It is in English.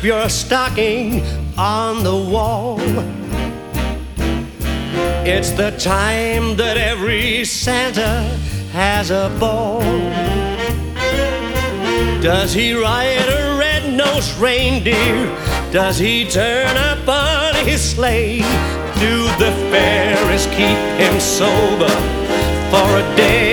up your stocking on the wall. It's the time that every Santa has a ball. Does he ride a red-nosed reindeer? Does he turn up on his sleigh? Do the fairies keep him sober for a day